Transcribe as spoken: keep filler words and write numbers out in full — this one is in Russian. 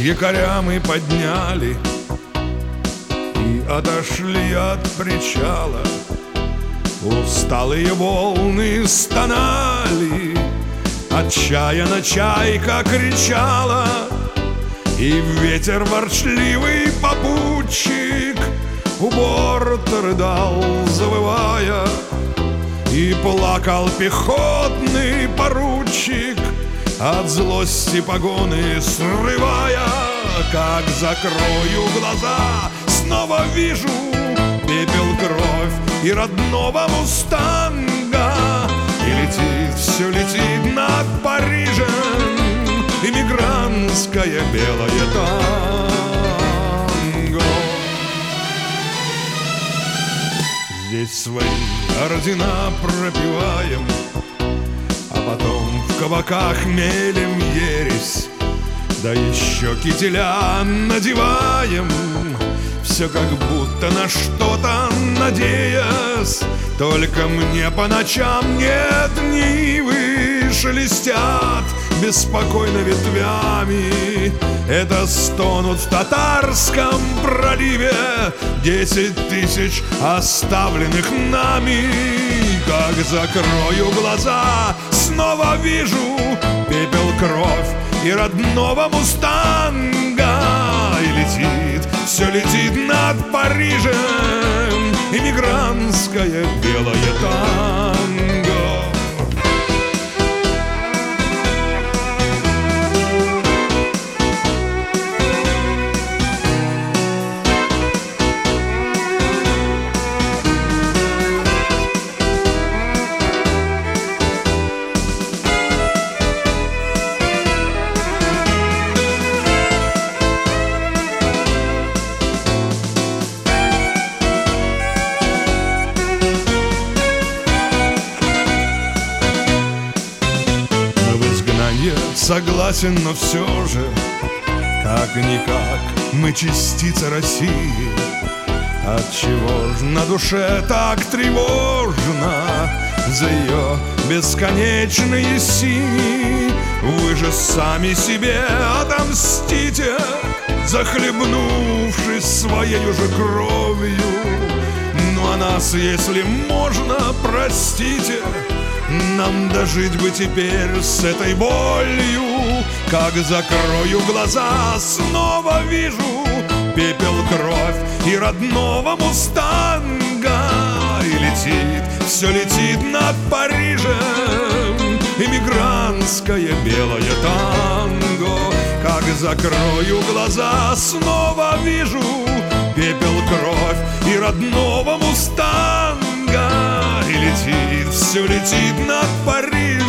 якоря мы подняли и отошли от причала. Усталые волны стонали, отчаянно чайка кричала, и ветер ворчливый попутчик у борта рыдал, завывая, и плакал пехотный поручик, от злости погоны срывая. Как закрою глаза, снова вижу пепел, кровь и родного мустанга. И летит, все летит над Парижем эмигрантское белое танго. Здесь свои ордена пропиваем, а потом в кабаках мелем ересь, да еще кителя надеваем, все как будто на что-то надеясь. Только мне по ночам нет нивы, шелестят беспокойно ветвями. Это стонут в Татарском проливе десять тысяч оставленных нами. Как закрою глаза, снова вижу пепел, кровь и родного мустанга. И летит, все летит над Парижем эмигрантское белое танго. Согласен, но все же, как-никак, мы частица России. Отчего ж на душе так тревожно за ее бесконечные синие? Вы же сами себе отомстите, захлебнувшись своей уже кровью. Ну а нас, если можно, простите, нам дожить бы теперь с этой болью. Как закрою глаза, снова вижу пепел, кровь и родного мустанга. И летит, все летит над Парижем эмигрантское белое танго. Как закрою глаза, снова вижу пепел, кровь и родного мустанга. И летит, все летит над Парижем